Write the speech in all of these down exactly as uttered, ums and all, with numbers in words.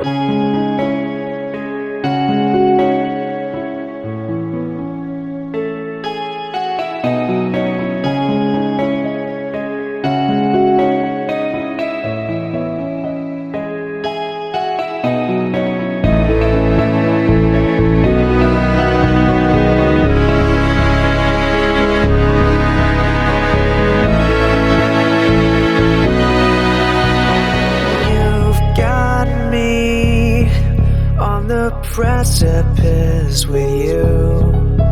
Precipice with you.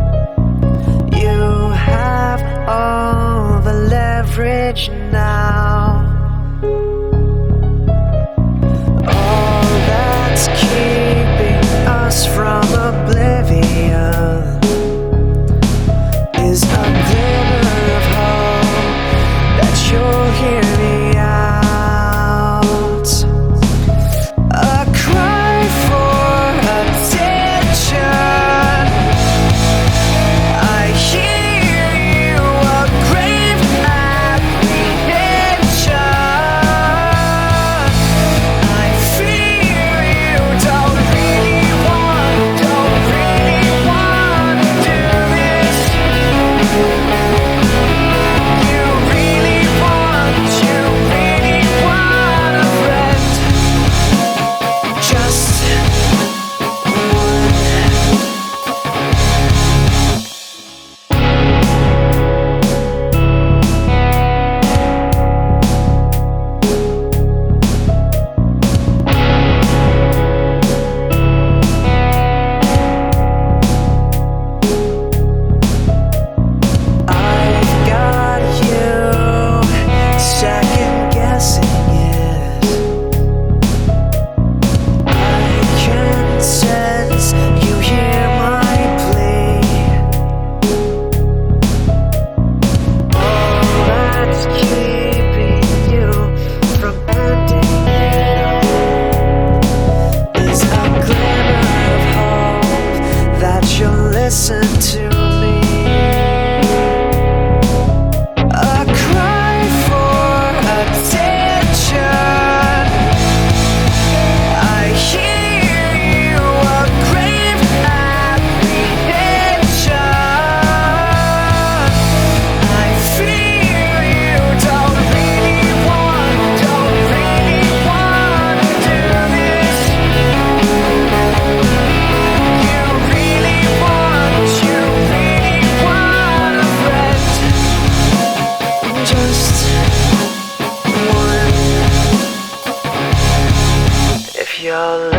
You have all the leverage now. All that's keeping us from oblivion is a glimmer of hope that you'll hear me out. A cry for listen to me. A cry for attention. I hear you, a grave apprehension. I feel you don't really want, don't really want to do this. You really want, you really want a friend. Just one. If you're